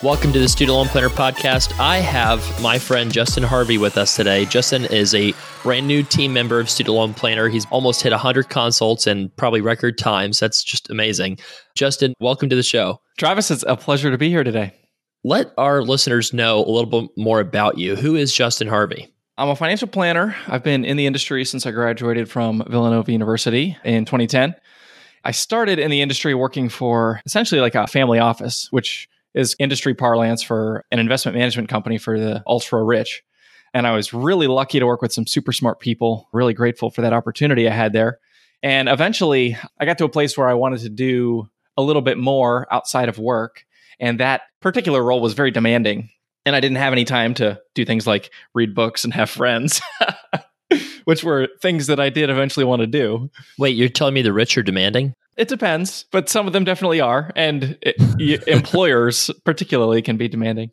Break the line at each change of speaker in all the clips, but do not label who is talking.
Welcome to the Student Loan Planner Podcast. I have my friend Justin Harvey with us today. Justin is a brand new team member of Student Loan Planner. He's almost hit 100 consults in probably record times. That's just amazing. Justin, welcome to the show.
Travis, it's a pleasure to be here today.
Let our listeners know a little bit more about you. Who is Justin Harvey?
I'm a financial planner. I've been in the industry since I graduated from Villanova University in 2010. I started in the industry working for essentially like a family office, which is industry parlance for an investment management company for the ultra rich. And I was really lucky to work with some super smart people, really grateful for that opportunity I had there. And eventually I got to a place where I wanted to do a little bit more outside of work. And that particular role was very demanding. And I didn't have any time to do things like read books and have friends, which were things that I did eventually want to do.
Wait, you're telling me the rich are demanding?
It depends, but some of them definitely are. And employers particularly can be demanding.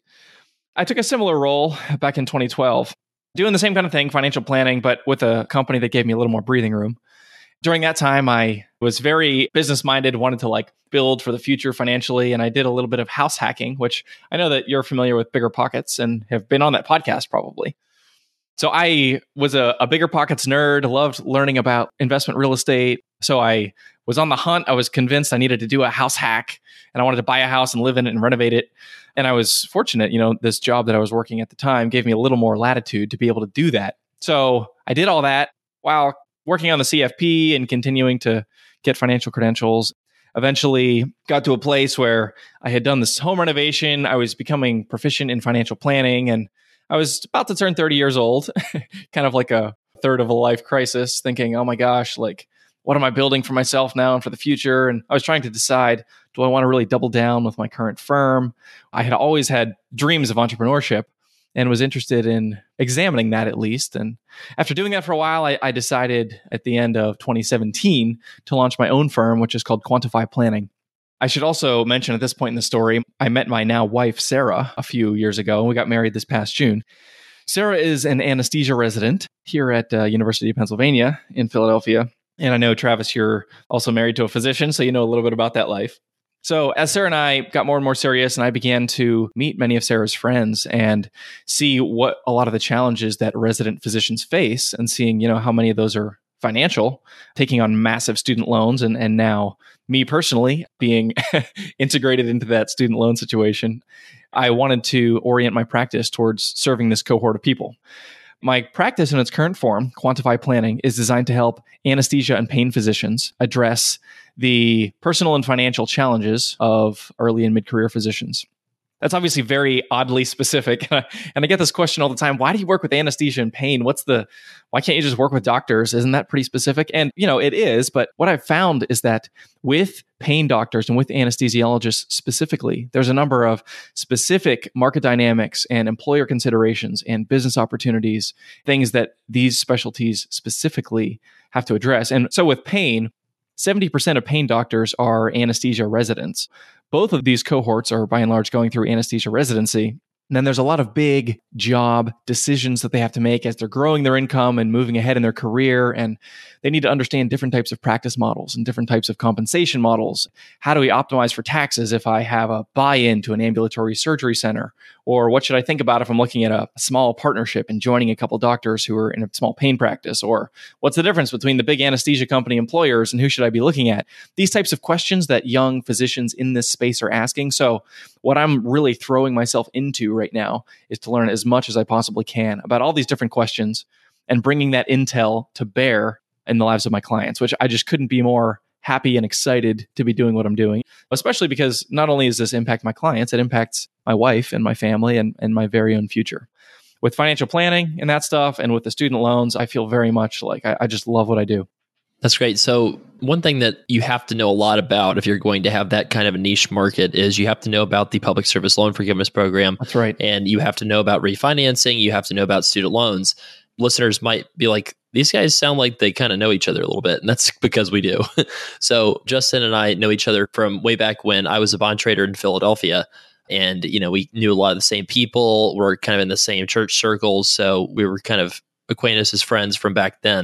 I took a similar role back in 2012, doing the same kind of thing, financial planning, but with a company that gave me a little more breathing room. During that time, I was very business-minded, wanted to like build for the future financially, and I did a little bit of house hacking, which I know that you're familiar with BiggerPockets and have been on that podcast probably. So I was a BiggerPockets nerd, loved learning about investment real estate. So I was on the hunt. I was convinced I needed to do a house hack, and I wanted to buy a house and live in it and renovate it. And I was fortunate, this job that I was working at the time gave me a little more latitude to be able to do that. So I did all that while working on the CFP and continuing to get financial credentials. Eventually got to a place where I had done this home renovation. I was becoming proficient in financial planning, and I was about to turn 30 years old, kind of like a third of a life crisis, thinking, oh my gosh, like, what am I building for myself now and for the future? And I was trying to decide, do I want to really double down with my current firm? I had always had dreams of entrepreneurship and was interested in examining that at least. And after doing that for a while, I decided at the end of 2017 to launch my own firm, which is called Quantify Planning. I should also mention at this point in the story, I met my now wife, Sarah, a few years ago, and we got married this past June. Sarah is an anesthesia resident here at University of Pennsylvania in Philadelphia. And I know, Travis, you're also married to a physician, so you know a little bit about that life. So as Sarah and I got more and more serious, and I began to meet many of Sarah's friends and see what a lot of the challenges that resident physicians face, and seeing, how many of those are financial, taking on massive student loans, and now me personally being integrated into that student loan situation, I wanted to orient my practice towards serving this cohort of people. My practice in its current form, Quantify Planning, is designed to help anesthesia and pain physicians address the personal and financial challenges of early and mid-career physicians. That's obviously very oddly specific. And I get this question all the time. Why do you work with anesthesia and pain? Why can't you just work with doctors? Isn't that pretty specific? And, it is. But what I've found is that with pain doctors and with anesthesiologists specifically, there's a number of specific market dynamics and employer considerations and business opportunities, things that these specialties specifically have to address. And so with pain, 70% of pain doctors are anesthesia residents. Both of these cohorts are by and large going through anesthesia residency. And then there's a lot of big job decisions that they have to make as they're growing their income and moving ahead in their career. And they need to understand different types of practice models and different types of compensation models. How do we optimize for taxes if I have a buy-in to an ambulatory surgery center? Or what should I think about if I'm looking at a small partnership and joining a couple doctors who are in a small pain practice? Or what's the difference between the big anesthesia company employers and who should I be looking at? These types of questions that young physicians in this space are asking. So what I'm really throwing myself into right now is to learn as much as I possibly can about all these different questions and bringing that intel to bear in the lives of my clients, which I just couldn't be more happy and excited to be doing what I'm doing, especially because not only does this impact my clients, it impacts my wife and my family and my very own future. With financial planning and that stuff, and with the student loans, I feel very much like I just love what I do.
That's great. So one thing that you have to know a lot about if you're going to have that kind of a niche market is you have to know about the Public Service Loan Forgiveness Program.
That's right.
And you have to know about refinancing. You have to know about student loans. Listeners might be like, these guys sound like they kind of know each other a little bit. And that's because we do. So Justin and I know each other from way back when I was a bond trader in Philadelphia. And, we knew a lot of the same people. We're kind of in the same church circles. So we were kind of acquaintances, friends from back then.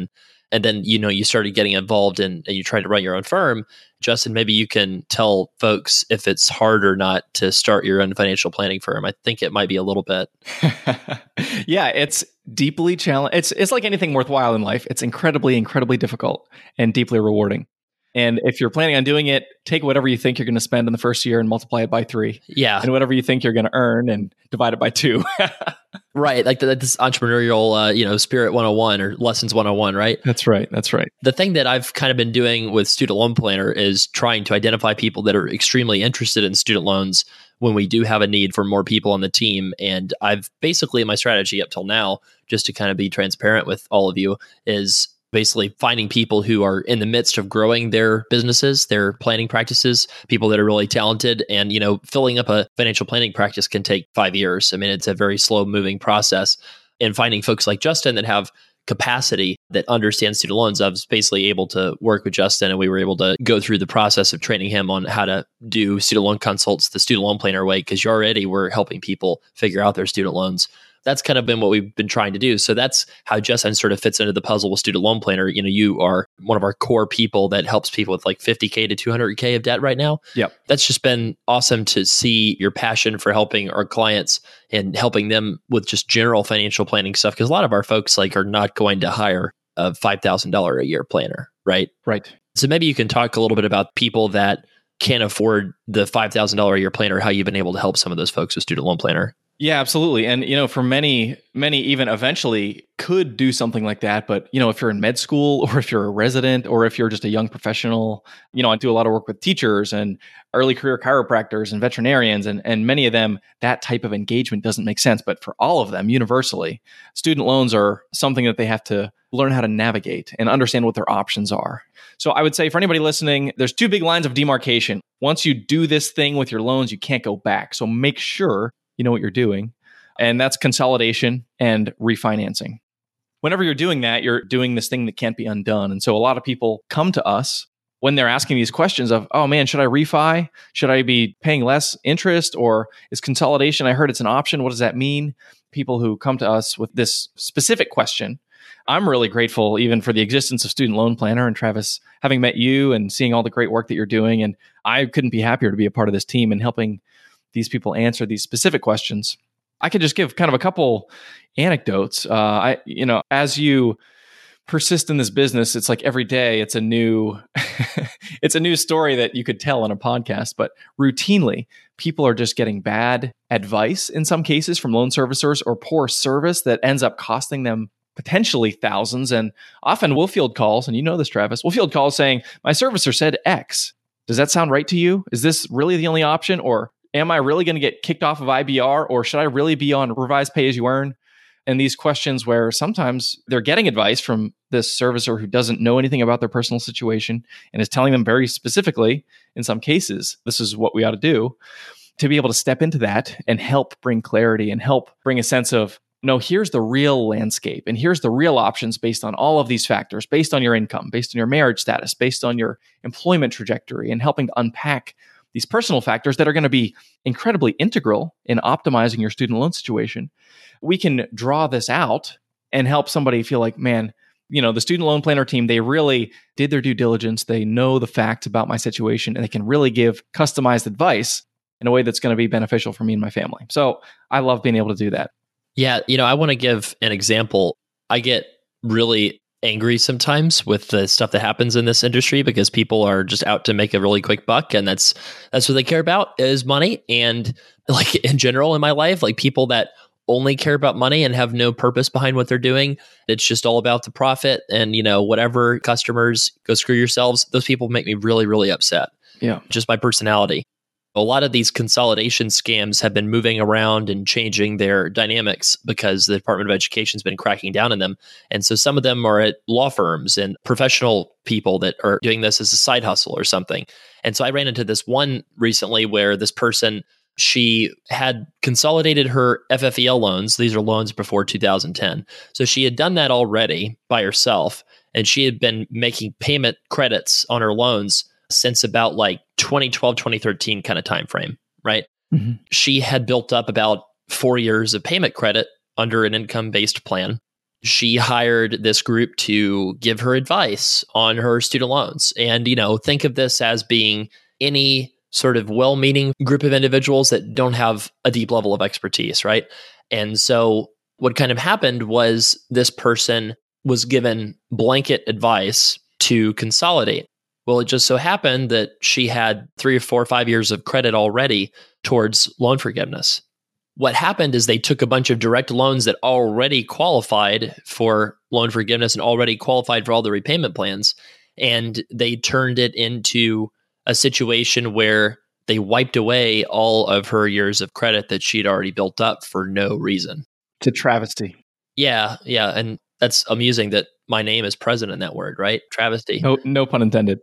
and then, you started getting involved and you tried to run your own firm. Justin, maybe you can tell folks if it's hard or not to start your own financial planning firm. I think it might be a little bit.
Yeah, it's deeply challenging. It's like anything worthwhile in life. It's incredibly, incredibly difficult and deeply rewarding. And if you're planning on doing it, take whatever you think you're going to spend in the first year and multiply it by 3.
Yeah.
And whatever you think you're going to earn and divide it by 2.
Right. Like this entrepreneurial, Spirit 101 or Lessons 101, right?
That's right. That's right.
The thing that I've kind of been doing with Student Loan Planner is trying to identify people that are extremely interested in student loans when we do have a need for more people on the team. And I've basically, my strategy up till now, just to kind of be transparent with all of you, is basically finding people who are in the midst of growing their businesses, their planning practices, people that are really talented. And, filling up a financial planning practice can take 5 years. I mean, it's a very slow moving process. And finding folks like Justin that have capacity, that understand student loans. I was basically able to work with Justin, and we were able to go through the process of training him on how to do student loan consults the student loan planner way, because you already were helping people figure out their student loans. That's kind of been what we've been trying to do. So that's how Justin sort of fits into the puzzle with Student Loan Planner. You are one of our core people that helps people with like $50K to $200K of debt right now.
Yep.
That's just been awesome to see your passion for helping our clients and helping them with just general financial planning stuff. Because a lot of our folks are not going to hire a $5,000 a year planner, right?
Right.
So maybe you can talk a little bit about people that can't afford the $5,000 a year planner, how you've been able to help some of those folks with Student Loan Planner.
Yeah, absolutely. And, for many even eventually could do something like that. But, if you're in med school or if you're a resident or if you're just a young professional, I do a lot of work with teachers and early career chiropractors and veterinarians. And many of them, that type of engagement doesn't make sense. But for all of them, universally, student loans are something that they have to learn how to navigate and understand what their options are. So I would say for anybody listening, there's 2 big lines of demarcation. Once you do this thing with your loans, you can't go back. So make sure you know what you're doing. And that's consolidation and refinancing. Whenever you're doing that, you're doing this thing that can't be undone. And so a lot of people come to us when they're asking these questions of, oh man, should I refi? Should I be paying less interest? Or is consolidation, I heard it's an option. What does that mean? People who come to us with this specific question. I'm really grateful even for the existence of Student Loan Planner, and Travis, having met you and seeing all the great work that you're doing. And I couldn't be happier to be a part of this team and helping these people answer these specific questions. I could just give kind of a couple anecdotes. As you persist in this business, it's like every day it's a new it's a new story that you could tell on a podcast. But routinely, people are just getting bad advice in some cases from loan servicers, or poor service that ends up costing them potentially thousands. And often we'll field calls, and you know this, Travis, we'll field calls saying, my servicer said X. Does that sound right to you? Is this really the only option? Or am I really going to get kicked off of IBR, or should I really be on revised pay as you earn? And these questions where sometimes they're getting advice from this servicer who doesn't know anything about their personal situation and is telling them very specifically, in some cases, this is what we ought to do, to be able to step into that and help bring clarity and help bring a sense of, no, here's the real landscape and here's the real options based on all of these factors, based on your income, based on your marriage status, based on your employment trajectory, and helping to unpack these personal factors that are going to be incredibly integral in optimizing your student loan situation. We can draw this out and help somebody feel like, man, the Student Loan Planner team, they really did their due diligence. They know the facts about my situation, and they can really give customized advice in a way that's going to be beneficial for me and my family. So I love being able to do that.
Yeah. I want to give an example. I get really angry sometimes with the stuff that happens in this industry because people are just out to make a really quick buck, and that's what they care about is money. And in general in my life, people that only care about money and have no purpose behind what they're doing, it's just all about the profit and whatever, customers, go screw yourselves. Those people make me really, really upset.
Yeah,
just my personality. A lot of these consolidation scams have been moving around and changing their dynamics because the Department of Education has been cracking down on them. And so some of them are at law firms and professional people that are doing this as a side hustle or something. And so I ran into this one recently where this person, she had consolidated her FFEL loans. These are loans before 2010. So she had done that already by herself, and she had been making payment credits on her loans since about 2012, 2013 kind of time frame, right? Mm-hmm. She had built up about 4 years of payment credit under an income-based plan. she hired this group to give her advice on her student loans. And, think of this as being any sort of well-meaning group of individuals that don't have a deep level of expertise, right? And so what kind of happened was this person was given blanket advice to consolidate. Well, it just so happened that she had 3 or 4 or 5 years of credit already towards loan forgiveness. What happened is they took a bunch of direct loans that already qualified for loan forgiveness and already qualified for all the repayment plans, and they turned it into a situation where they wiped away all of her years of credit that she'd already built up for no reason.
It's a travesty.
Yeah. And that's amusing that my name is present in that word, right? Travesty.
No pun intended.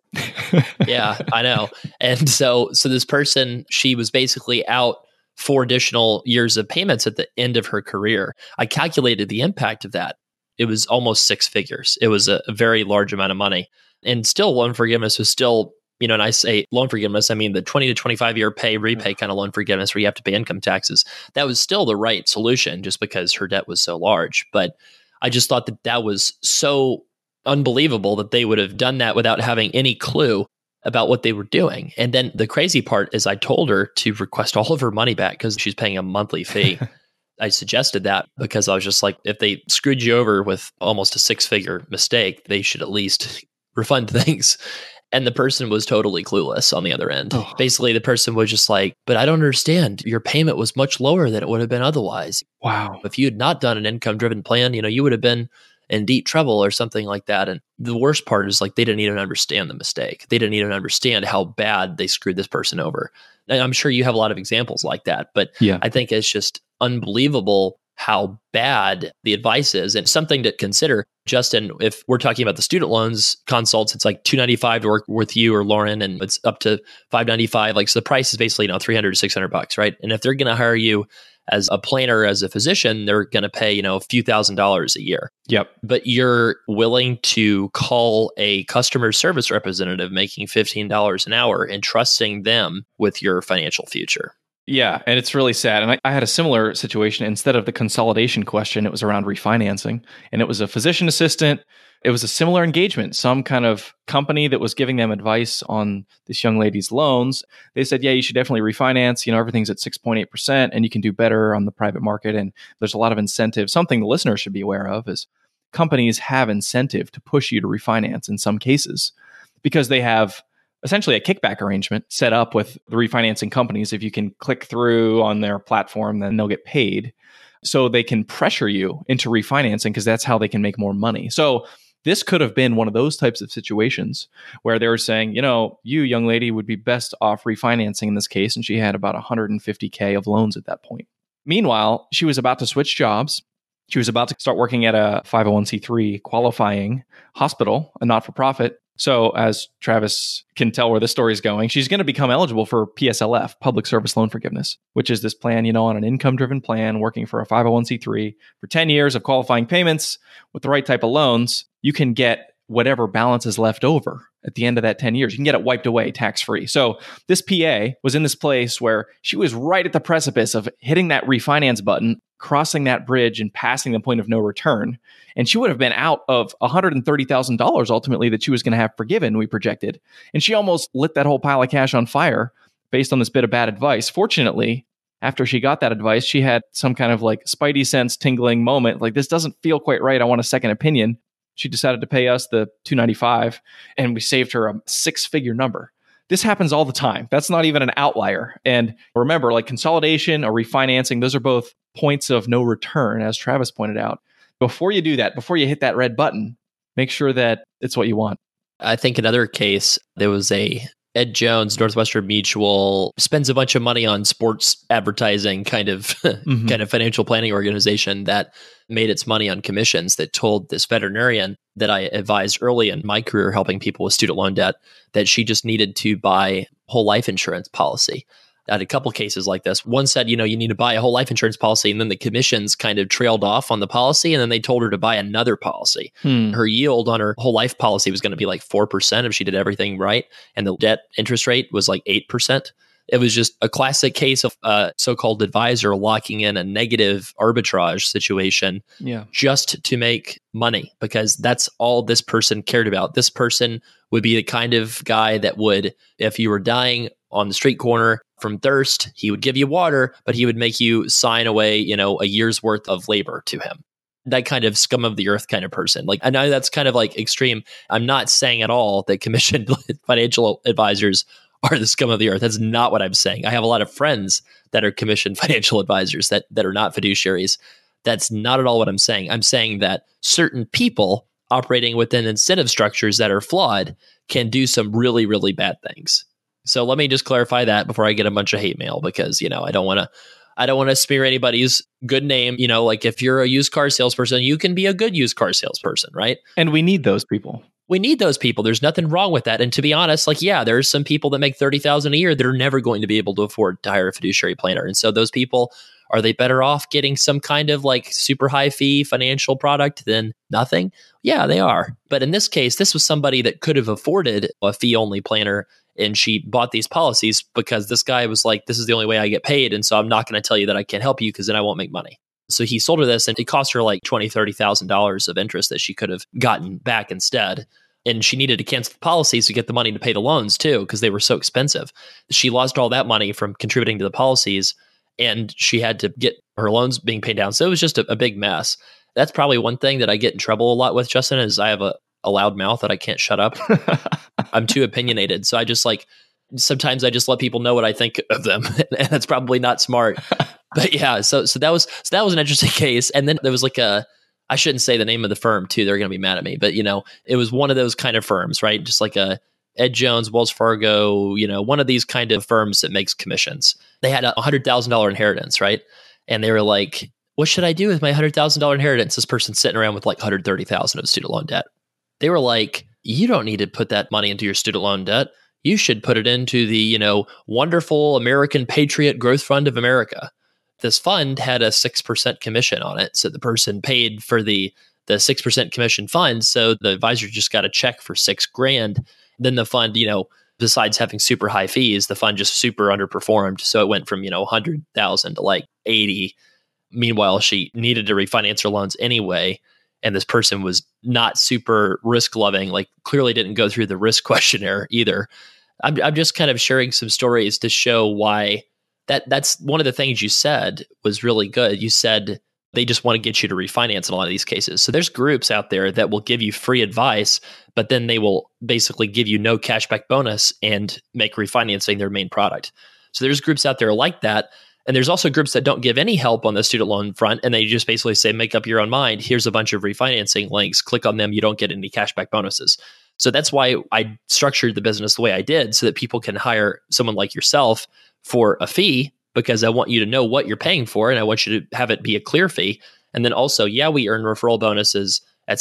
Yeah, I know. And so this person, she was basically out 4 additional years of payments at the end of her career. I calculated the impact of that. It was almost 6 figures. It was a very large amount of money. And still, loan forgiveness was still, and I say loan forgiveness, I mean the 20 to 25 year repay kind of loan forgiveness where you have to pay income taxes. That was still the right solution just because her debt was so large. But I just thought that was so unbelievable that they would have done that without having any clue about what they were doing. And then the crazy part is I told her to request all of her money back because she's paying a monthly fee. I suggested that because I was just like, if they screwed you over with almost a 6-figure mistake, they should at least refund things. And the person was totally clueless on the other end. Oh. Basically, the person was just like, but I don't understand. Your payment was much lower than it would have been otherwise.
Wow.
If you had not done an income-driven plan, you would have been in deep trouble or something like that. And the worst part is like they didn't even understand the mistake. They didn't even understand how bad they screwed this person over. And I'm sure you have a lot of examples like that, but yeah. I think it's just unbelievable how bad the advice is. And something to consider, Justin, if we're talking about the student loans consults, it's like $295 to work with you or Lauren, and it's up to $595. Like, so the price is basically, $300 to $600, right? And if they're going to hire you as a planner, as a physician, they're going to pay, a few $1,000s a year.
Yep.
But you're willing to call a customer service representative making $15 an hour and trusting them with your financial future.
Yeah, and it's really sad. And I had a similar situation. Instead of the consolidation question, it was around refinancing. And it was a physician assistant. It was a similar engagement, some kind of company that was giving them advice on this young lady's loans. They said, yeah, you should definitely refinance. Everything's at 6.8% and you can do better on the private market. And there's a lot of incentive. Something the listeners should be aware of is companies have incentive to push you to refinance in some cases because they have essentially a kickback arrangement set up with the refinancing companies. If you can click through on their platform, then they'll get paid. So they can pressure you into refinancing because that's how they can make more money. So this could have been one of those types of situations where they were saying, you, young lady, would be best off refinancing in this case. And she had about $150K of loans at that point. Meanwhile, she was about to switch jobs. She was about to start working at a 501c3 qualifying hospital, a not-for-profit. So as Travis can tell where this story is going, she's going to become eligible for PSLF, Public Service Loan Forgiveness, which is this plan, on an income-driven plan, working for a 501c3 for 10 years of qualifying payments with the right type of loans. You can get whatever balance is left over at the end of that 10 years. You can get it wiped away tax-free. So this PA was in this place where she was right at the precipice of hitting that refinance button, crossing that bridge and passing the point of no return. And she would have been out of $130,000 ultimately that she was going to have forgiven, we projected. And she almost lit that whole pile of cash on fire based on this bit of bad advice. Fortunately, after she got that advice, she had some kind of like spidey sense tingling moment. Like, this doesn't feel quite right. I want a second opinion. She decided to pay us the $295 and we saved her a 6-figure number. This happens all the time. That's not even an outlier. And remember, like consolidation or refinancing, those are both points of no return, as Travis pointed out. Before you do that, before you hit that red button, make sure that it's what you want.
I think another case, there was Ed Jones, Northwestern Mutual, spends a bunch of money on sports advertising kind of financial planning organization that made its money on commissions, that told this veterinarian that I advised early in my career helping people with student loan debt that she just needed to buy whole life insurance policy. I had a couple cases like this. One said, you need to buy a whole life insurance policy, and then the commissions kind of trailed off on the policy, and then they told her to buy another policy. Her yield on her whole life policy was going to be like 4% if she did everything right, and the debt interest rate was like 8%. It was just a classic case of a so-called advisor locking in a negative arbitrage situation just to make money, because that's all this person cared about. This person would be the kind of guy that would, if you were dying on the street corner from thirst, he would give you water, but he would make you sign away, a year's worth of labor to him. That kind of scum of the earth kind of person. Like, I know that's kind of like extreme. I'm not saying at all that commissioned financial advisors are the scum of the earth. That's not what I'm saying. I have a lot of friends that are commissioned financial advisors that are not fiduciaries. That's not at all what I'm saying. I'm saying that certain people operating within incentive structures that are flawed can do some really, really bad things. So let me just clarify that before I get a bunch of hate mail, because, I don't want to smear anybody's good name. Like, if you're a used car salesperson, you can be a good used car salesperson, right?
And we need those people.
We need those people. There's nothing wrong with that. And to be honest, there's some people that make $30,000 a year that are never going to be able to afford to hire a fiduciary planner. And so those people, are they better off getting some kind of super high fee financial product than nothing? Yeah, they are. But in this case, this was somebody that could have afforded a fee only planner. And she bought these policies because this guy was like, this is the only way I get paid. And so I'm not going to tell you that I can't help you, because then I won't make money. So he sold her this, and it cost her like $20,000, $30,000 of interest that she could have gotten back instead. And she needed to cancel the policies to get the money to pay the loans too, because they were so expensive. She lost all that money from contributing to the policies, and she had to get her loans being paid down. So it was just a big mess. That's probably one thing that I get in trouble a lot with, Justin, is I have a loud mouth that I can't shut up. I'm too opinionated. So I just sometimes I just let people know what I think of them. And that's probably not smart. But yeah, so that was an interesting case. And then there was I shouldn't say the name of the firm too. They're going to be mad at me, but it was one of those kind of firms, right? Just like a Ed Jones, Wells Fargo, one of these kind of firms that makes commissions. They had a $100,000 inheritance, right? And they were like, what should I do with my $100,000 inheritance? This person's sitting around with like $130,000 of student loan debt. They were like, you don't need to put that money into your student loan debt. You should put it into the, wonderful American Patriot Growth Fund of America. This fund had a 6% commission on it. So the person paid for the 6% commission fund. So the advisor just got a check for $6,000. Then the fund, besides having super high fees, the fund just super underperformed. So it went from, 100,000 to like 80. Meanwhile, she needed to refinance her loans anyway. And this person was not super risk loving, clearly didn't go through the risk questionnaire either. I'm just kind of sharing some stories to show why that's one of the things you said was really good. You said they just want to get you to refinance in a lot of these cases. So there's groups out there that will give you free advice, but then they will basically give you no cashback bonus and make refinancing their main product. So there's groups out there like that. And there's also groups that don't give any help on the student loan front. And they just basically say, make up your own mind. Here's a bunch of refinancing links. Click on them. You don't get any cashback bonuses. So that's why I structured the business the way I did, so that people can hire someone like yourself for a fee, because I want you to know what you're paying for. And I want you to have it be a clear fee. And then also, we earn referral bonuses at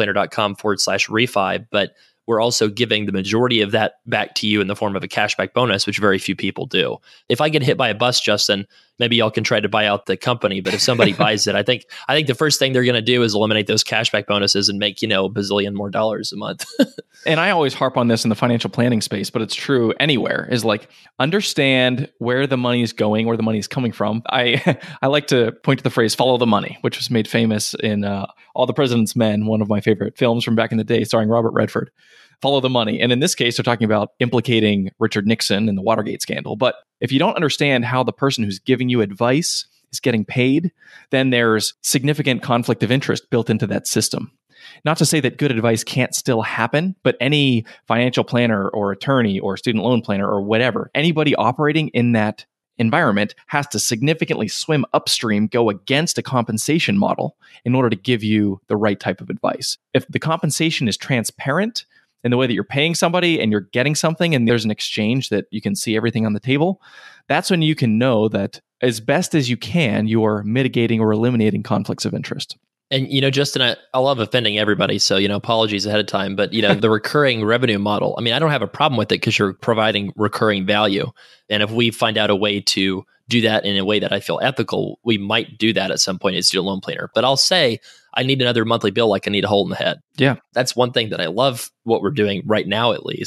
studentloanplanner.com/refi, but we're also giving the majority of that back to you in the form of a cashback bonus, which very few people do. If I get hit by a bus, Justin, maybe y'all can try to buy out the company. But if somebody buys it, I think the first thing they're going to do is eliminate those cashback bonuses and make, a bazillion more dollars a month.
And I always harp on this in the financial planning space, but it's true anywhere, is understand where the money is going, where the money is coming from. I like to point to the phrase "follow the money," which was made famous in All the President's Men, one of my favorite films from back in the day, starring Robert Redford. Follow the money. And in this case, they're talking about implicating Richard Nixon in the Watergate scandal. But if you don't understand how the person who's giving you advice is getting paid, then there's significant conflict of interest built into that system. Not to say that good advice can't still happen, but any financial planner or attorney or student loan planner or whatever, anybody operating in that environment has to significantly swim upstream, go against a compensation model in order to give you the right type of advice. If the compensation is transparent in the way that you're paying somebody and you're getting something and there's an exchange that you can see everything on the table, that's when you can know that as best as you can, you're mitigating or eliminating conflicts of interest.
And, Justin, I love offending everybody. So, apologies ahead of time. But, the recurring revenue model, I don't have a problem with it because you're providing recurring value. And if we find out a way to do that in a way that I feel ethical, we might do that at some point as Student Loan Planner. But I'll say, I need another monthly bill like I need a hole in the head.
Yeah.
That's one thing that I love what we're doing right now, at least,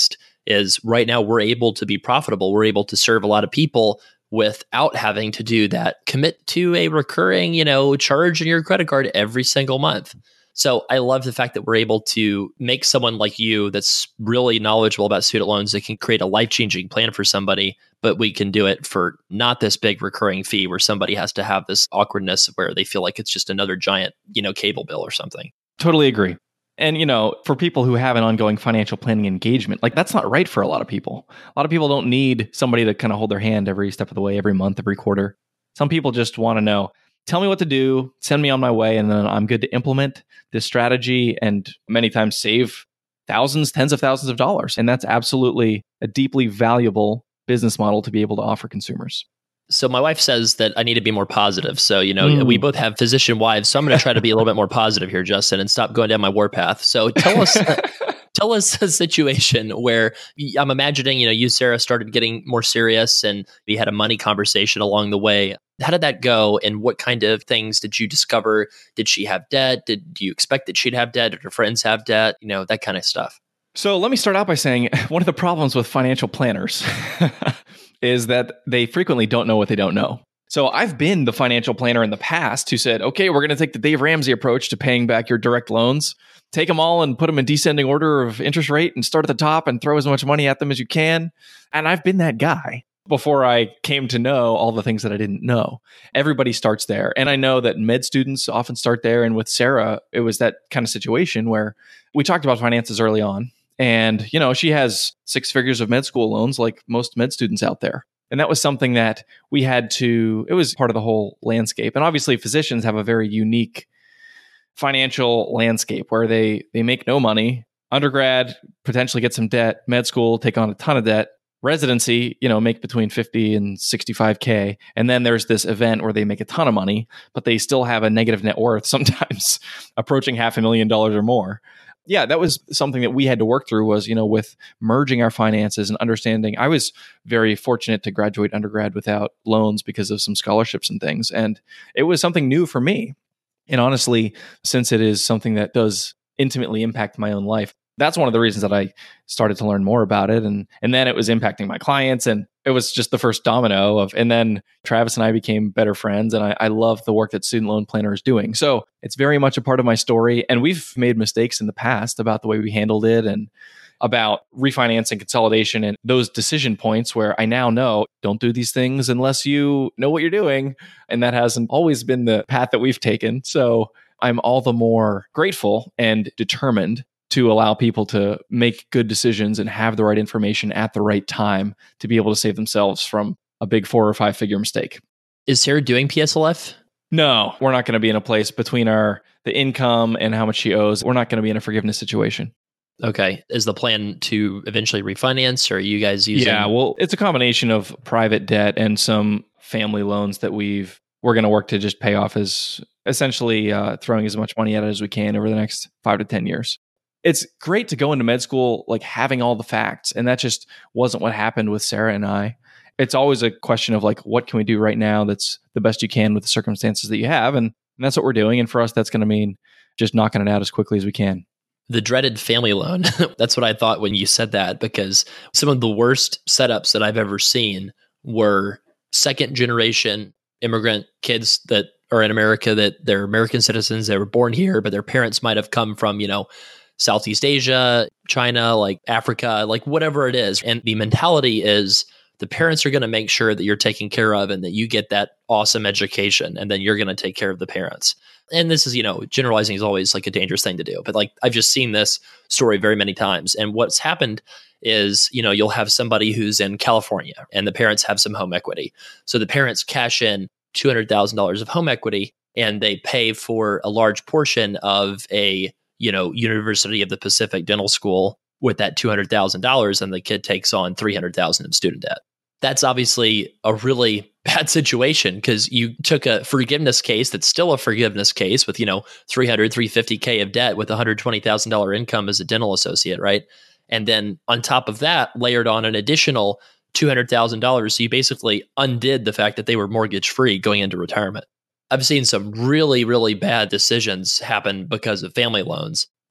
is right now we're able to be profitable. We're able to serve a lot of people without having to do that. Commit to a recurring, charge in your credit card every single month. So I love the fact that we're able to make someone like you that's really knowledgeable about student loans that can create a life-changing plan for somebody, but we can do it for not this big recurring fee where somebody has to have this awkwardness where they feel like it's just another giant, cable bill or something.
Totally agree. And, for people who have an ongoing financial planning engagement, like that's not right for a lot of people. A lot of people don't need somebody to kind of hold their hand every step of the way, every month, every quarter. Some people just want to know, tell me what to do, send me on my way, and then I'm good to implement this strategy and many times save thousands, tens of thousands of dollars. And that's absolutely a deeply valuable business model to be able to offer consumers.
So my wife says that I need to be more positive. So, we both have physician wives. So I'm going to try to be a little bit more positive here, Justin, and stop going down my warpath. So tell us a situation where I'm imagining, you, Sarah, started getting more serious and we had a money conversation along the way. How did that go? And what kind of things did you discover? Did she have debt? Do you expect that she'd have debt? Did her friends have debt? That kind of stuff.
So let me start out by saying one of the problems with financial planners is that they frequently don't know what they don't know. So I've been the financial planner in the past who said, okay, we're going to take the Dave Ramsey approach to paying back your direct loans. Take them all and put them in descending order of interest rate and start at the top and throw as much money at them as you can. And I've been that guy before I came to know all the things that I didn't know. Everybody starts there. And I know that med students often start there. And with Sarah, it was that kind of situation where we talked about finances early on. And, she has 6 figures of med school loans like most med students out there. And that was something that we had to, it was part of the whole landscape. And obviously physicians have a very unique financial landscape where they make no money. Undergrad, potentially get some debt. Med school, take on a ton of debt. Residency, make between 50 and 65K. And then there's this event where they make a ton of money, but they still have a negative net worth, sometimes approaching $500,000 or more. Yeah, that was something that we had to work through was, with merging our finances and understanding. I was very fortunate to graduate undergrad without loans because of some scholarships and things. And it was something new for me. And honestly, since it is something that does intimately impact my own life, that's one of the reasons that I started to learn more about it. And then it was impacting my clients, and it was just the first domino and then Travis and I became better friends. And I love the work that Student Loan Planner is doing. So it's very much a part of my story. And we've made mistakes in the past about the way we handled it and about refinancing, consolidation, and those decision points where I now know don't do these things unless you know what you're doing. And that hasn't always been the path that we've taken. So I'm all the more grateful and determined to allow people to make good decisions and have the right information at the right time to be able to save themselves from a big 4 or 5 figure mistake.
Is Sarah doing PSLF?
No, we're not going to be in a place between the income and how much she owes. We're not going to be in a forgiveness situation.
Okay. Is the plan to eventually refinance, or are you guys using?
Yeah, well, it's a combination of private debt and some family loans that we're going to work to just pay off as essentially throwing as much money at it as we can over the next 5 to 10 years. It's great to go into med school like having all the facts, and that just wasn't what happened with Sarah and I. It's always a question of like, what can we do right now that's the best you can with the circumstances that you have, and that's what we're doing. And for us, that's going to mean just knocking it out as quickly as we can.
The dreaded family loan. That's what I thought when you said that, because some of the worst setups that I've ever seen were second generation immigrant kids that are in America, that they're American citizens, they were born here, but their parents might have come from, Southeast Asia, China, like Africa, like whatever it is. And the mentality is the parents are going to make sure that you're taken care of and that you get that awesome education, and then you're going to take care of the parents. And this is, generalizing is always like a dangerous thing to do. But like, I've just seen this story very many times. And what's happened is, you'll have somebody who's in California and the parents have some home equity. So the parents cash in $200,000 of home equity and they pay for a large portion of a University of the Pacific Dental School with that $200,000, and the kid takes on $300,000 of student debt. That's obviously a really bad situation because you took a forgiveness case that's still a forgiveness case with, $350K of debt with $120,000 income as a dental associate, right? And then on top of that, layered on an additional $200,000. So you basically undid the fact that they were mortgage free going into retirement. I've seen some really, really bad decisions happen because of family loans.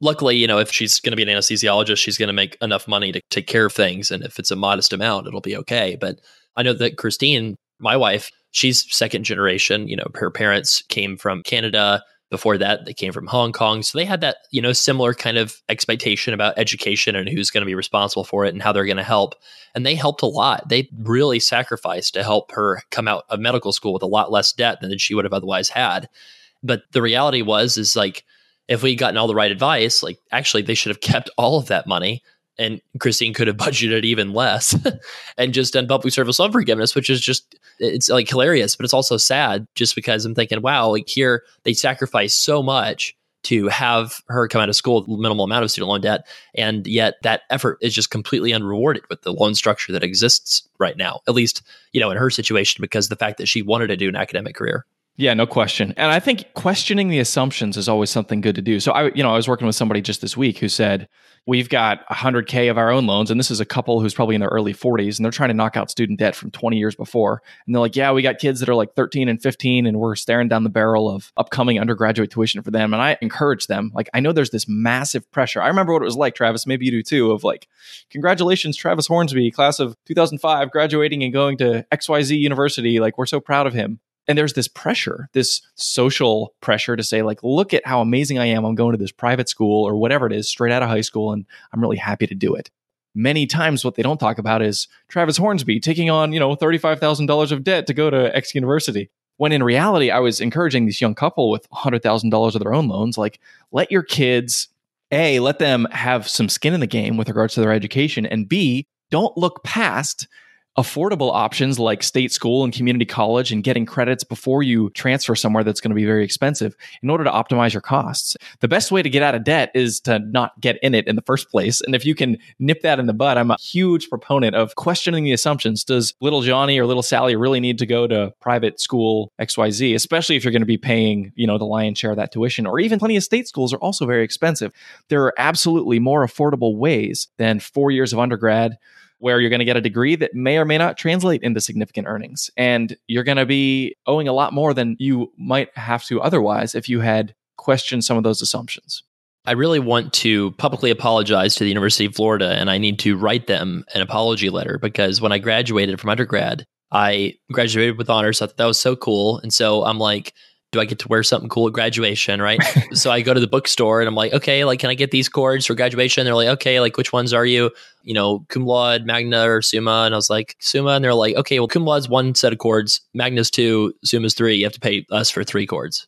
luckily, if she's going to be an anesthesiologist, she's going to make enough money to take care of things. And if it's a modest amount, it'll be okay. But I know that Christine, my wife, she's second generation. Her parents came from Canada. Before that, they came from Hong Kong. So they had that, similar kind of expectation about education and who's going to be responsible for it and how they're going to help. And they helped a lot. They really sacrificed to help her come out of medical school with a lot less debt than she would have otherwise had. But the reality is like, if we'd gotten all the right advice, like actually they should have kept all of that money. And Christine could have budgeted even less and just done public service loan forgiveness, which is just, it's like hilarious, but it's also sad just because I'm thinking, wow, like here they sacrificed so much to have her come out of school with a minimal amount of student loan debt. And yet that effort is just completely unrewarded with the loan structure that exists right now, at least, in her situation, because the fact that she wanted to do an academic career.
Yeah, no question. And I think questioning the assumptions is always something good to do. So I was working with somebody just this week who said, we've got $100K of our own loans. And this is a couple who's probably in their early 40s and they're trying to knock out student debt from 20 years before. And they're like, yeah, we got kids that are like 13 and 15 and we're staring down the barrel of upcoming undergraduate tuition for them. And I encourage them. Like, I know there's this massive pressure. I remember what it was like, Travis, maybe you do too, of like, congratulations, Travis Hornsby, class of 2005, graduating and going to XYZ University. Like, we're so proud of him. And there's this pressure, this social pressure to say, like, look at how amazing I am. I'm going to this private school or whatever it is, straight out of high school, and I'm really happy to do it. Many times what they don't talk about is Travis Hornsby taking on, $35,000 of debt to go to X university. When in reality, I was encouraging this young couple with $100,000 of their own loans, like, let your kids, A, let them have some skin in the game with regards to their education, and B, don't look past affordable options like state school and community college and getting credits before you transfer somewhere that's going to be very expensive in order to optimize your costs. The best way to get out of debt is to not get in it in the first place. And if you can nip that in the bud, I'm a huge proponent of questioning the assumptions. Does little Johnny or little Sally really need to go to private school XYZ, especially if you're going to be paying, the lion's share of that tuition? Or even plenty of state schools are also very expensive. There are absolutely more affordable ways than 4 years of undergrad where you're going to get a degree that may or may not translate into significant earnings. And you're going to be owing a lot more than you might have to otherwise if you had questioned some of those assumptions.
I really want to publicly apologize to the University of Florida, and I need to write them an apology letter because when I graduated from undergrad, I graduated with honors. I thought that was so cool. And so I'm like, do I get to wear something cool at graduation, right? So I go to the bookstore and I'm like, okay, like, can I get these cords for graduation? They're like, okay, like, which ones are you? Cum laude, magna, or summa? And I was like, summa. And they're like, okay, well, cum laude's one set of cords, magna's two, summa's three. You have to pay us for 3 cords.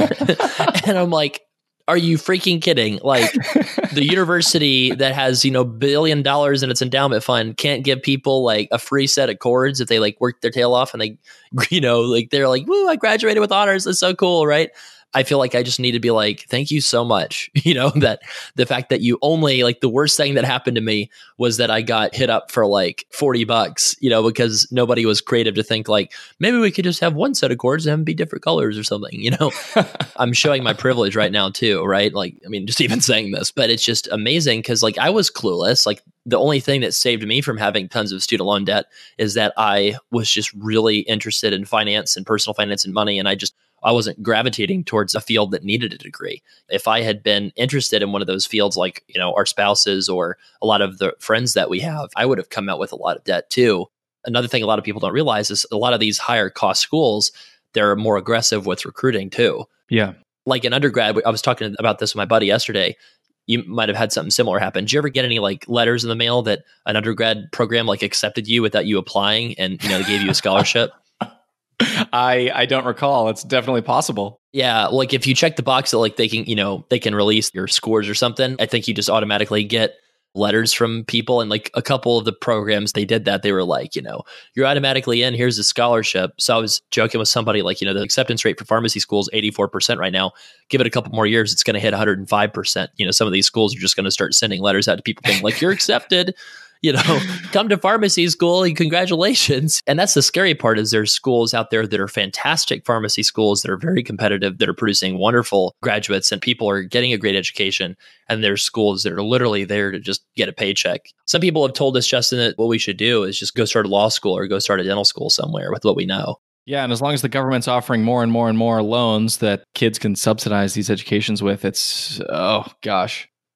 And I'm like, are you freaking kidding? Like, the university that has, $1 billion in its endowment fund can't give people like a free set of cords if they like work their tail off and they, like they're like, woo, I graduated with honors. That's so cool, right? I feel like I just need to be like, thank you so much. That the fact that you only, like, the worst thing that happened to me was that I got hit up for like $40, because nobody was creative to think like, maybe we could just have one set of cords and be different colors or something, I'm showing my privilege right now too, right? Like, I mean, just even saying this, but it's just amazing because like I was clueless. Like, the only thing that saved me from having tons of student loan debt is that I was just really interested in finance and personal finance and money. And I wasn't gravitating towards a field that needed a degree. If I had been interested in one of those fields, like, our spouses or a lot of the friends that we have, I would have come out with a lot of debt too. Another thing a lot of people don't realize is a lot of these higher cost schools, they're more aggressive with recruiting too.
Yeah.
Like in undergrad, I was talking about this with my buddy yesterday. You might have had something similar happen. Did you ever get any like letters in the mail that an undergrad program like accepted you without you applying and, they gave you a scholarship?
I don't recall. It's definitely possible.
Yeah, like if you check the box that like they can release your scores or something, I think you just automatically get letters from people. And like a couple of the programs, they did that. They were like, you're automatically in, here's a scholarship. So I was joking with somebody like, the acceptance rate for pharmacy schools, 84% right now. Give it a couple more years, it's going to hit 105%. Some of these schools are just going to start sending letters out to people being like, you're accepted. Come to pharmacy school and congratulations. And that's the scary part is there's schools out there that are fantastic pharmacy schools that are very competitive, that are producing wonderful graduates and people are getting a great education. And there's schools that are literally there to just get a paycheck. Some people have told us, Justin, that what we should do is just go start a law school or go start a dental school somewhere with what we know.
Yeah, and as long as the government's offering more and more and more loans that kids can subsidize these educations with, it's, oh gosh.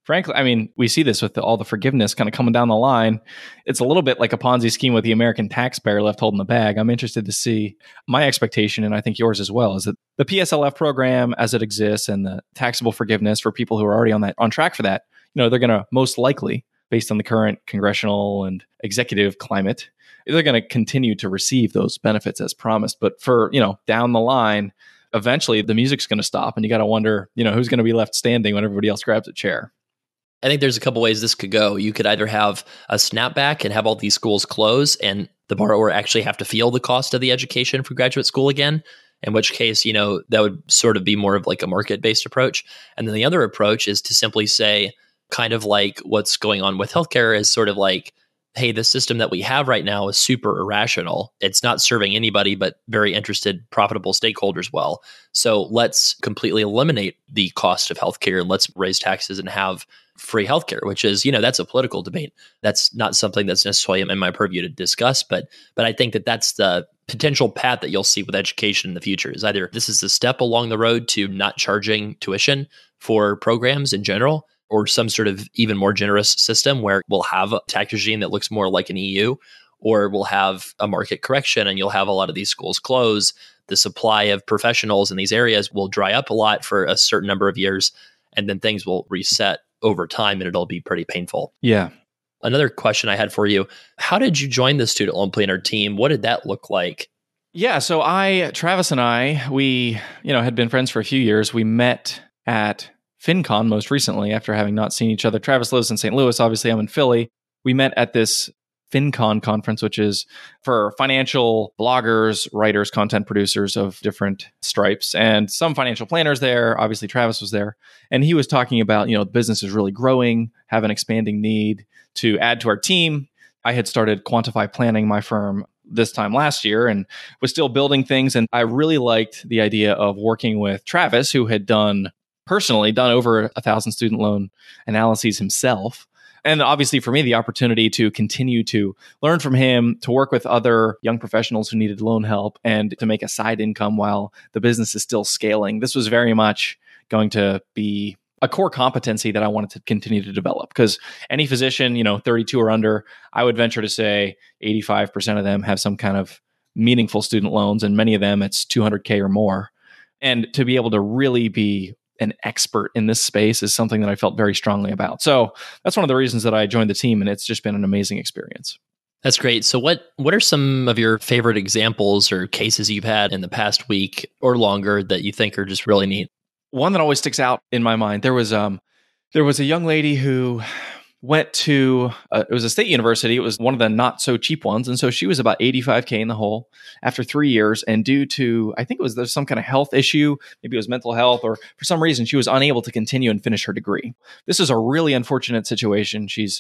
Frankly, I mean, we see this with all the forgiveness kind of coming down the line. It's a little bit like a Ponzi scheme with the American taxpayer left holding the bag. I'm interested to see. My expectation, and I think yours as well, is that the PSLF program as it exists and the taxable forgiveness for people who are already on track for that, they're going to most likely, based on the current congressional and executive climate, they're going to continue to receive those benefits as promised. But for, down the line, eventually the music's going to stop and you got to wonder, who's going to be left standing when everybody else grabs a chair.
I think there's a couple ways this could go. You could either have a snapback and have all these schools close and the borrower actually have to feel the cost of the education for graduate school again, in which case, that would sort of be more of like a market-based approach. And then the other approach is to simply say, kind of like what's going on with healthcare is sort of like, hey, the system that we have right now is super irrational. It's not serving anybody but very interested, profitable stakeholders well. So let's completely eliminate the cost of healthcare. Let's raise taxes and have free healthcare, which is, that's a political debate. That's not something that's necessarily in my purview to discuss, but I think that that's the potential path that you'll see with education in the future is either this is a step along the road to not charging tuition for programs in general, or some sort of even more generous system where we'll have a tax regime that looks more like an EU, or we'll have a market correction and you'll have a lot of these schools close. The supply of professionals in these areas will dry up a lot for a certain number of years, and then things will reset over time and it'll be pretty painful.
Yeah.
Another question I had for you, how did you join the Student Loan Planner team? What did that look like?
Yeah, so Travis and I, we, had been friends for a few years. We met at FinCon most recently after having not seen each other. Travis lives in St. Louis. Obviously, I'm in Philly. We met at this FinCon conference, which is for financial bloggers, writers, content producers of different stripes, and some financial planners there. Obviously, Travis was there. And he was talking about, the business is really growing, have an expanding need to add to our team. I had started Quantify Planning, my firm, this time last year and was still building things. And I really liked the idea of working with Travis, who had personally done over 1,000 student loan analyses himself. And obviously for me, the opportunity to continue to learn from him, to work with other young professionals who needed loan help and to make a side income while the business is still scaling. This was very much going to be a core competency that I wanted to continue to develop, because any physician, 32 or under, I would venture to say 85% of them have some kind of meaningful student loans, and many of them it's 200K or more. And to be able to really be an expert in this space is something that I felt very strongly about. So that's one of the reasons that I joined the team, and it's just been an amazing experience.
That's great. So what are some of your favorite examples or cases you've had in the past week or longer that you think are just really neat?
One that always sticks out in my mind, there was a young lady who went to, it was a state university. It was one of the not so cheap ones. And so she was about 85K in the hole after 3 years. And due to, I think there's some kind of health issue, maybe it was mental health, or for some reason, she was unable to continue and finish her degree. This is a really unfortunate situation. She's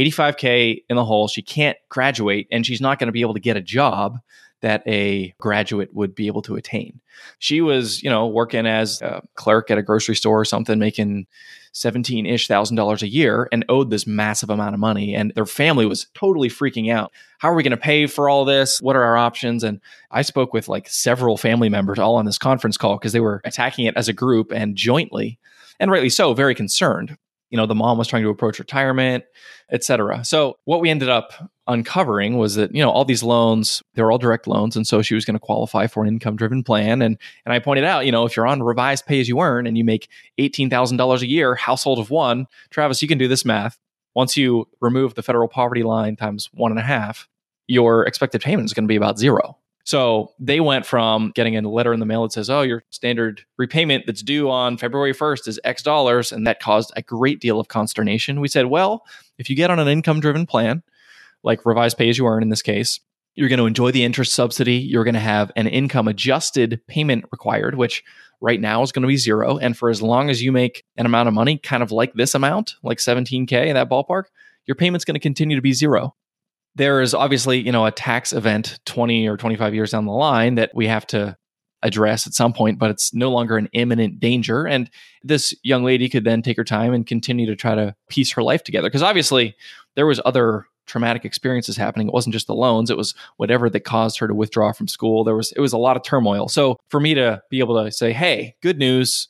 85K in the hole. She can't graduate and she's not going to be able to get a job that a graduate would be able to attain. She was, working as a clerk at a grocery store or something, making $17,000 a year and owed this massive amount of money. And their family was totally freaking out. How are we going to pay for all this? What are our options? And I spoke with several family members all on this conference call because they were attacking it as a group and jointly, and rightly so, very concerned. The mom was trying to approach retirement, et cetera. So what we ended up uncovering was that, all these loans, they're all direct loans. And so she was going to qualify for an income-driven plan. And I pointed out, if you're on revised pay-as-you-earn and you make $18,000 a year, household of one, Travis, you can do this math. Once you remove the federal poverty line times 1.5, your expected payment is going to be about zero. So they went from getting a letter in the mail that says, oh, your standard repayment that's due on February 1st is X dollars. And that caused a great deal of consternation. We said, well, if you get on an income-driven plan, like revised pay-as-you-earn in this case, you're going to enjoy the interest subsidy. You're going to have an income-adjusted payment required, which right now is going to be zero. And for as long as you make an amount of money, kind of like this amount, like 17K in that ballpark, your payment's going to continue to be zero. There is obviously, a tax event 20 or 25 years down the line that we have to address at some point, but it's no longer an imminent danger. And this young lady could then take her time and continue to try to piece her life together. Because obviously there was other traumatic experiences happening. It wasn't just the loans. It was whatever that caused her to withdraw from school. It was a lot of turmoil. So for me to be able to say, hey, good news,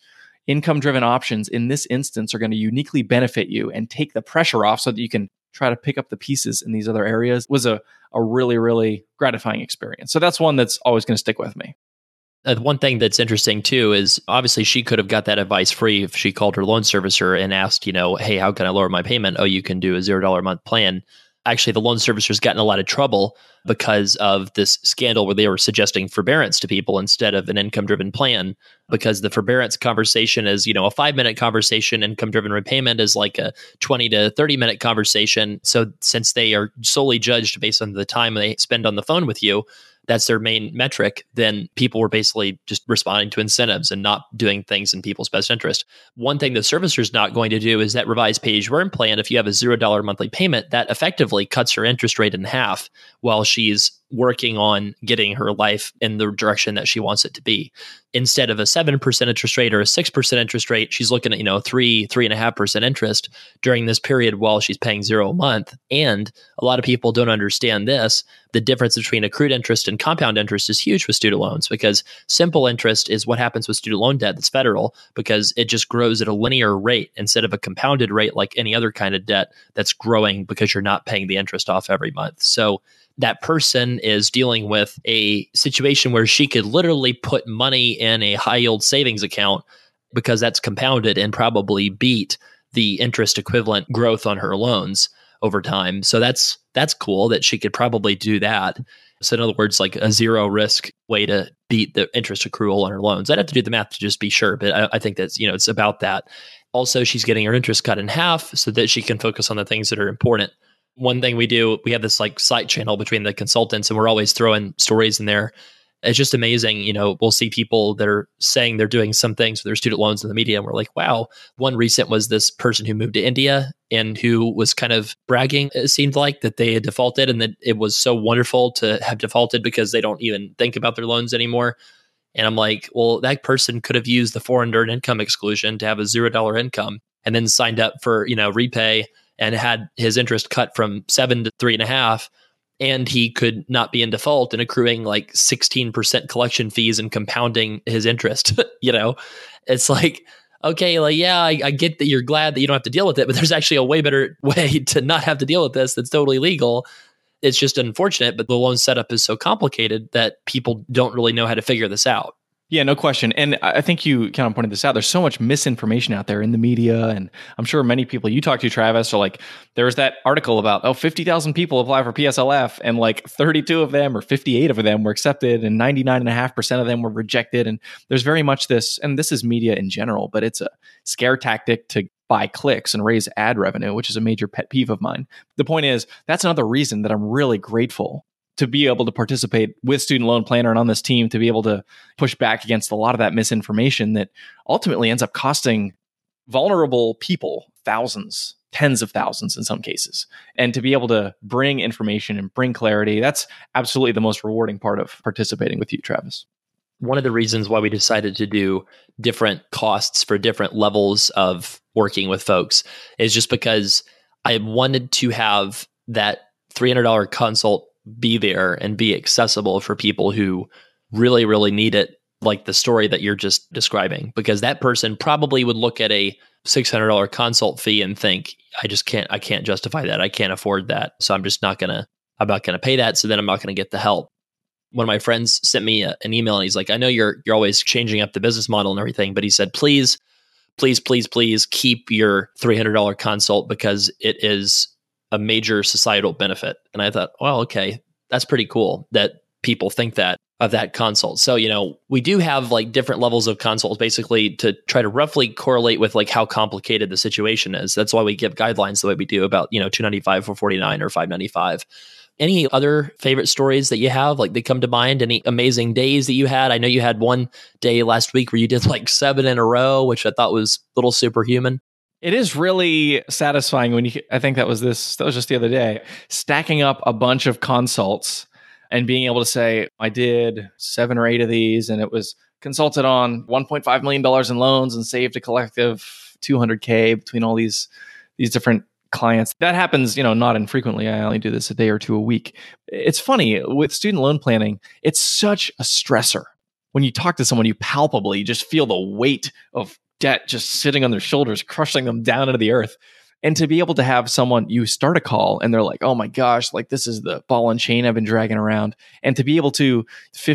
income-driven options in this instance are going to uniquely benefit you and take the pressure off so that you can try to pick up the pieces in these other areas was a really, really gratifying experience. So that's one that's always going to stick with me.
One thing that's interesting too is obviously she could have got that advice free if she called her loan servicer and asked, hey, how can I lower my payment? Oh, you can do a $0 a month plan. Actually, the loan servicer's gotten a lot of trouble because of this scandal where they were suggesting forbearance to people instead of an income-driven plan, because the forbearance conversation is, a 5-minute conversation. Income-driven repayment is like a 20 to 30-minute conversation. So since they are solely judged based on the time they spend on the phone with you, that's their main metric, then people were basically just responding to incentives and not doing things in people's best interest. One thing the servicer's not going to do is that revised pay-as-you-earn plan. If you have a $0 monthly payment, that effectively cuts her interest rate in half while she's working on getting her life in the direction that she wants it to be. Instead of a 7% interest rate or a 6% interest rate, she's looking at, 3.5% interest during this period while she's paying $0 a month. And a lot of people don't understand this. The difference between accrued interest and compound interest is huge with student loans, because simple interest is what happens with student loan debt that's federal, because it just grows at a linear rate instead of a compounded rate like any other kind of debt that's growing because you're not paying the interest off every month. So that person is dealing with a situation where she could literally put money in a high yield savings account because that's compounded and probably beat the interest equivalent growth on her loans over time. So that's cool that she could probably do that. So in other words, like a zero risk way to beat the interest accrual on her loans. I'd have to do the math to just be sure, but I think that's, it's about that. Also, she's getting her interest cut in half so that she can focus on the things that are important. One thing we do, we have this like side channel between the consultants, and we're always throwing stories in there. It's just amazing. We'll see people that are saying they're doing some things with their student loans in the media, and we're like, wow. One recent was this person who moved to India and who was kind of bragging, it seemed like, that they had defaulted and that it was so wonderful to have defaulted because they don't even think about their loans anymore. And I'm like, well, that person could have used the foreign earned income exclusion to have a $0 income and then signed up for, repay and had his interest cut from 7 to 3.5, and he could not be in default and accruing like 16% collection fees and compounding his interest. It's like, okay, like, yeah, I get that you're glad that you don't have to deal with it, but there's actually a way better way to not have to deal with this that's totally legal. It's just unfortunate, but the loan setup is so complicated that people don't really know how to figure this out.
Yeah, no question. And I think you kind of pointed this out. There's so much misinformation out there in the media. And I'm sure many people you talk to, Travis, are like, there was that article about, 50,000 people apply for PSLF and like 32 of them or 58 of them were accepted and 99.5% of them were rejected. And there's very much this, and this is media in general, but it's a scare tactic to buy clicks and raise ad revenue, which is a major pet peeve of mine. The point is, that's another reason that I'm really grateful to be able to participate with Student Loan Planner and on this team to be able to push back against a lot of that misinformation that ultimately ends up costing vulnerable people thousands, tens of thousands in some cases. And to be able to bring information and bring clarity, that's absolutely the most rewarding part of participating with you, Travis.
One of the reasons why we decided to do different costs for different levels of working with folks is just because I wanted to have that $300 consult be there and be accessible for people who really, really need it, like the story that you're just describing, because that person probably would look at a $600 consult fee and think, I can't justify that. I can't afford that. So I'm not going to pay that. So then I'm not going to get the help. One of my friends sent me an email and he's like, I know you're always changing up the business model and everything, but he said, please keep your $300 consult because it is a major societal benefit. And I thought, well, okay, that's pretty cool that people think that of that consult. So, we do have like different levels of consults basically to try to roughly correlate with like how complicated the situation is. That's why we give guidelines the way we do about, $295 for $49 or $595. Any other favorite stories that you have, like they come to mind? Any amazing days that you had? I know you had one day last week where you did like 7 in a row, which I thought was a little superhuman.
It is really satisfying when I think that was just the other day, stacking up a bunch of consults and being able to say, I did 7 or 8 of these and it was consulted on $1.5 million in loans and saved a collective $200K between all these different clients. That happens, not infrequently. I only do this a day or two a week. It's funny with student loan planning, it's such a stressor. When you talk to someone, you palpably just feel the weight of debt just sitting on their shoulders, crushing them down into the earth. And to be able to have someone, you start a call and they're like, oh my gosh, like this is the ball and chain I've been dragging around. And to be able to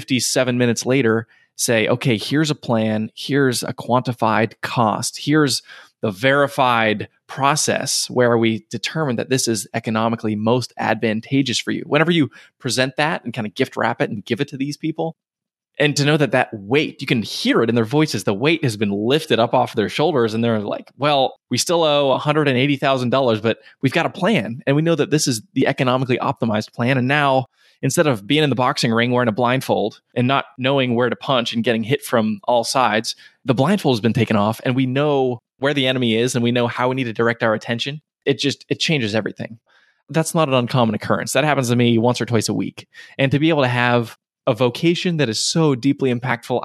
57 minutes later say, okay, here's a plan, here's a quantified cost, here's the verified process where we determine that this is economically most advantageous for you. Whenever you present that and kind of gift wrap it and give it to these people, and to know that weight, you can hear it in their voices, the weight has been lifted up off their shoulders and they're like, well, we still owe $180,000, but we've got a plan. And we know that this is the economically optimized plan. And now, instead of being in the boxing ring wearing a blindfold and not knowing where to punch and getting hit from all sides, the blindfold has been taken off and we know where the enemy is and we know how we need to direct our attention. It changes everything. That's not an uncommon occurrence. That happens to me once or twice a week. And to be able to have a vocation that is so deeply impactful,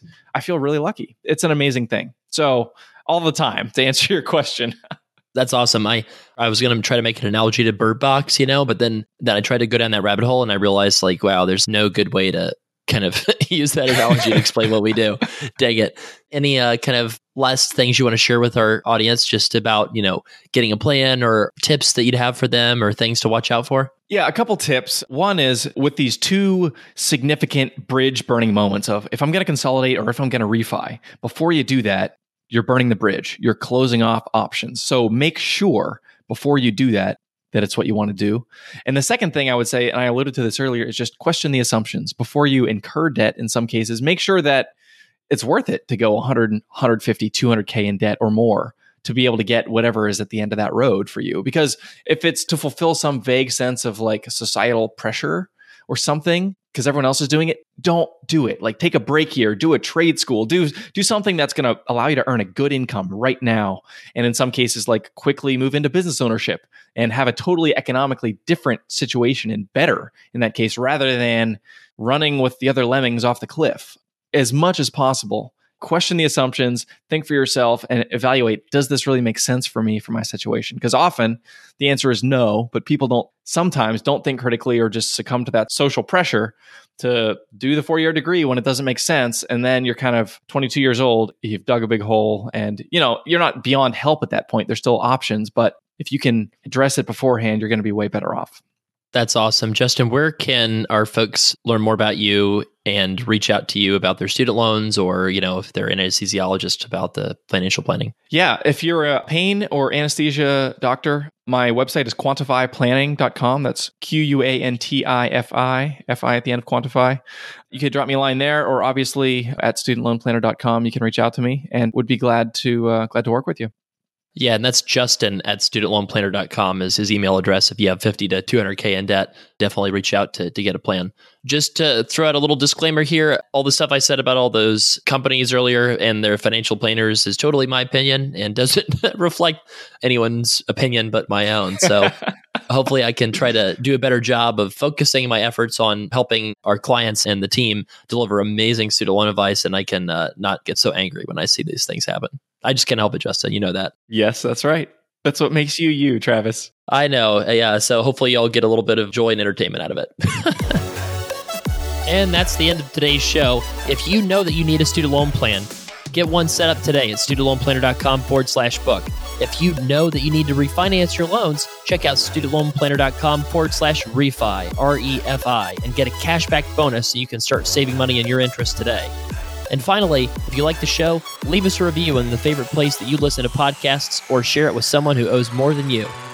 I feel really lucky. It's an amazing thing. So all the time, to answer your question.
That's awesome. I was going to try to make an analogy to Bird Box, but then I tried to go down that rabbit hole and I realized like, wow, there's no good way to kind of use that analogy to explain what we do. Dang it. Any kind of last things you want to share with our audience just about, getting a plan or tips that you'd have for them or things to watch out for?
Yeah, a couple tips. One is with these two significant bridge burning moments of if I'm going to consolidate or if I'm going to refi, before you do that, you're burning the bridge. You're closing off options. So make sure before you do that it's what you want to do. And the second thing I would say, and I alluded to this earlier, is just question the assumptions. Before you incur debt in some cases, make sure that it's worth it to go 100, 150, 200K in debt or more to be able to get whatever is at the end of that road for you. Because if it's to fulfill some vague sense of like societal pressure or something, because everyone else is doing it, don't do it. Like take a break here, do a trade school, do something that's going to allow you to earn a good income right now. And in some cases, like quickly move into business ownership and have a totally economically different situation and better in that case, rather than running with the other lemmings off the cliff. As much as possible, question the assumptions, think for yourself, and evaluate, does this really make sense for me, for my situation? Because often the answer is no, but people sometimes don't think critically or just succumb to that social pressure to do the 4-year degree when it doesn't make sense. And then you're kind of 22 years old, you've dug a big hole and you're not beyond help at that point. There's still options, but if you can address it beforehand, you're going to be way better off.
That's awesome. Justin, where can our folks learn more about you and reach out to you about their student loans or, if they're an anesthesiologist about the financial planning?
Yeah. If you're a pain or anesthesia doctor, my website is quantifyplanning.com. That's QUANTIFI, FI at the end of quantify. You could drop me a line there, or obviously at studentloanplanner.com, you can reach out to me and would be glad to work with you.
Yeah, and that's Justin at studentloanplanner.com is his email address. If you have 50 to 200K in debt, definitely reach out to get a plan. Just to throw out a little disclaimer here, all the stuff I said about all those companies earlier and their financial planners is totally my opinion and doesn't reflect anyone's opinion but my own. So hopefully I can try to do a better job of focusing my efforts on helping our clients and the team deliver amazing student loan advice, and I can not get so angry when I see these things happen. I just can't help it, Justin. You know that.
Yes, that's right. That's what makes you, Travis.
I know. Yeah. So hopefully y'all get a little bit of joy and entertainment out of it. And that's the end of today's show. If you know that you need a student loan plan, get one set up today at studentloanplanner.com/book. If you know that you need to refinance your loans, check out studentloanplanner.com/refi, REFI, and get a cashback bonus so you can start saving money in your interest today. And finally, if you like the show, leave us a review in the favorite place that you listen to podcasts or share it with someone who owes more than you.